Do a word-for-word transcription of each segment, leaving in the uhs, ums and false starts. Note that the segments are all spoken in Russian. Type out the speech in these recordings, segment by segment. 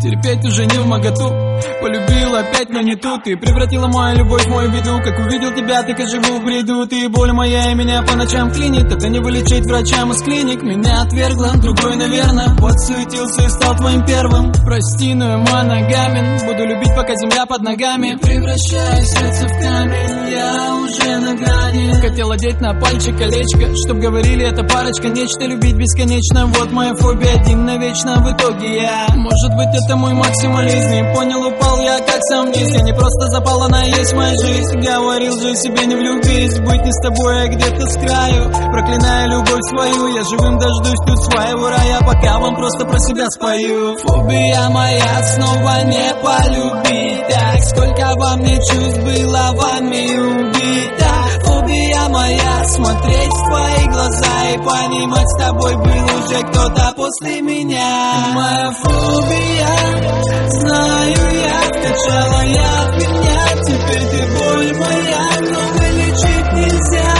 Терпеть уже не вмоготу. Полюбила опять, но не тут. Ты превратила мою любовь в мою беду. Как увидел тебя, так и живу в бреду. Ты боль моя и меня по ночам клинит. Это не вылечить врачам из клиник. Меня отвергла, другой, наверное. Подсуетился и стал твоим первым. Прости, но я моногамен. Буду любить, пока земля под ногами. Превращаю сердце в камень, я уже на грани. Хотел одеть на пальчик колечко, чтоб говорили, это парочка, нечто любить бесконечно. Вот моя фобия, один навечно. В итоге я, может быть, это мой максимализм. Не понял, упал я как сам вниз. Я не просто запал, она и есть моя жизнь. Говорил же себе не влюбись, быть не с тобой, а где-то с краю. Проклиная любовь свою, я живым дождусь тут своего рая, пока вам просто про себя спою. Фобия моя, снова не полюбить. Так, сколько во мне чувств было вами убито. Фобия моя, смотреть в твои глаза и понимать, с тобой был уже кто-то после меня. Моя фобия, знаю я, вкачала я в меня. Теперь ты боль моя, но вылечить нельзя.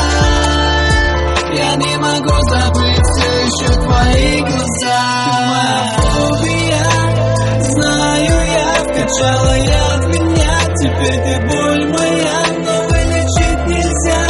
Я не могу забыть все еще твои глаза. Моя фобия, знаю я, вкачала я в меня. Теперь ты боль моя, но вылечить нельзя.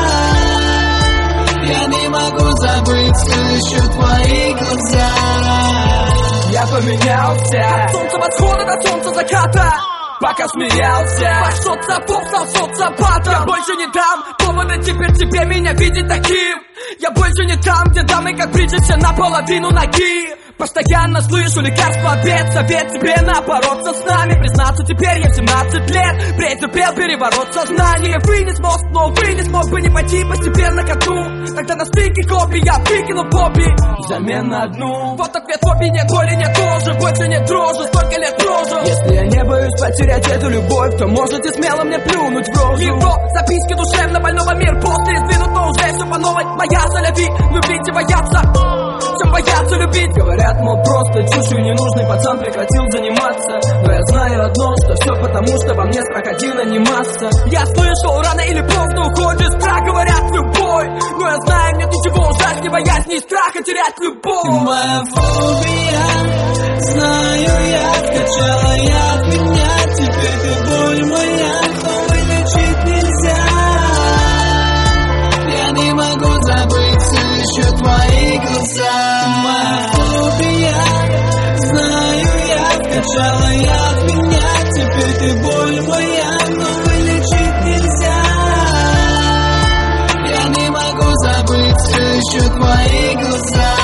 Я не могу забыть все еще твои глаза. Я поменялся от солнца восхода до солнца заката. Пока смеялся, ваш соцопоп стал соцопатом. Я больше не дам повода теперь тебе меня видеть таким. Я больше не там, где дамы как Бриджесы наполовину ноги. Постоянно слышу лекарства обед, совет тебе напороться с нами. Признаться, теперь я в семнадцать лет претерпел переворот сознания. Вынес мозг, но вынес, мог бы не пойти постепенно ко дну. Тогда на стыке копий я выкинул хобби взамен на одну. Вот ответ фобии, нет боли, нет тоже. Больше нет дрожи, столько лет прожил. Если я не боюсь потерять эту любовь, то можете смело мне плюнуть в рожу. Его записки душевно больного мир после сдвинут, но уже все по новой. Моя соляви, любить и бояться, чем бояться любить. Говорят, мол, просто чушью ненужный пацан прекратил заниматься. Но я знаю одно, что все потому, что во мне страх один, а не масса. Я слышал, рано или поздно уходит страх, говорят, любовь. Но я знаю, нет ничего ужаснее боязни и страха терять любовь. Моя фобия, знаю я, вкачала я в меня. Теперь ты боль моя, но вылечить нельзя. Я не могу забыть все еще твои глаза. Моя фобия, знаю я, вкачала я в меня. Теперь ты боль моя, но вылечить нельзя. Я не могу забыть все еще твои глаза.